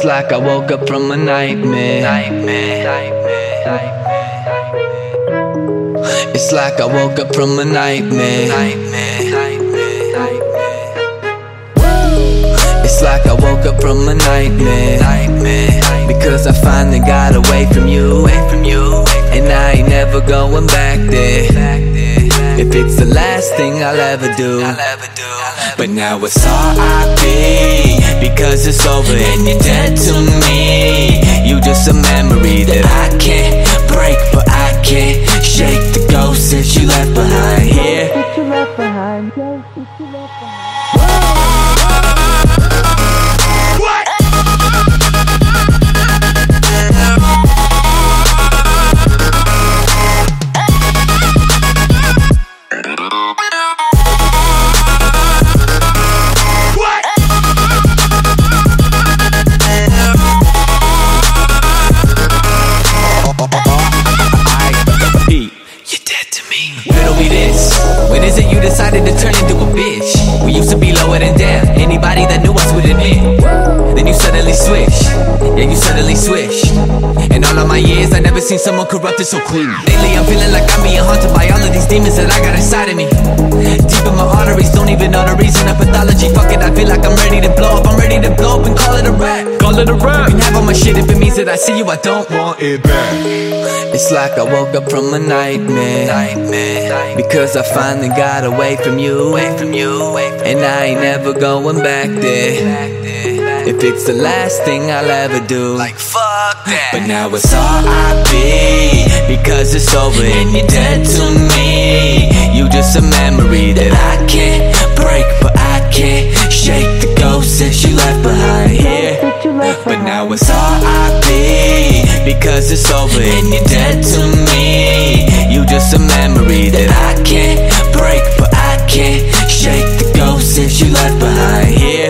like I woke up from a nightmare. It's like I woke up from a nightmare. It's like I woke up from a nightmare. Because I finally got away from you. And I ain't never going back there. If it's the last thing I'll ever do. But now it's R.I.P. because it's over and you're dead to me. You just a memory that I can't break, but I can't shake the ghost that you left behind here. When is it you decided to turn into a bitch? We used to be lower than down. Anybody that knew us would admit. Then you suddenly switch. Yeah, you suddenly switch. In all of my years, I never seen someone corrupted so clean. Lately, I'm feeling like I'm being haunted by all of these demons that I got inside of me. Deep in my arteries, don't even know the reason of pathology. Fuck it, I feel like I'm ready to blow up. I'm ready to blow up and call it a rap. Call it a rap. You can have all my shit if it means that I see you, I don't want it back. It's like I woke up from a nightmare. Because I finally got away from you. And I ain't never going back there. If it's the last thing I'll ever do, like fuck that. But now it's R.I.P. because it's over and you're dead to me. You just a memory that I can't break, but I can't shake the ghost that you left behind here. But now it's R.I.P. because it's over and you're dead to me. You just a memory that I can't break, but I can't shake the ghost that you left behind here.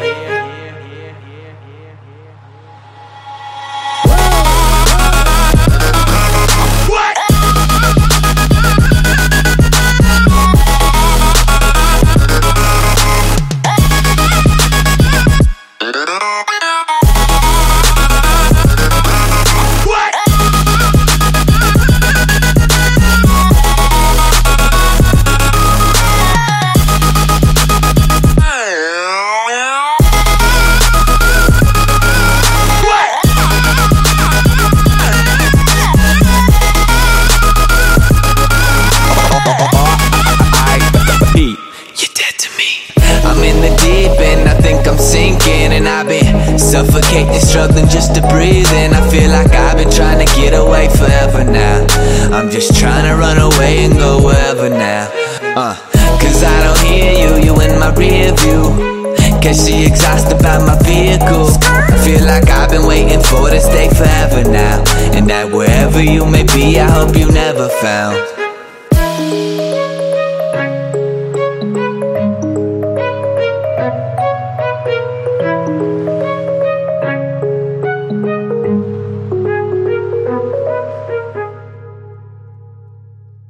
I'm in the deep end, I think I'm sinking. And I've been suffocating, struggling just to breathe. And I feel like I've been trying to get away forever now. I'm just trying to run away and go wherever now. Cause I don't hear you in my rear view. Cause she exhausted by my vehicle. I feel like I've been waiting for this day forever now. And that wherever you may be, I hope you never found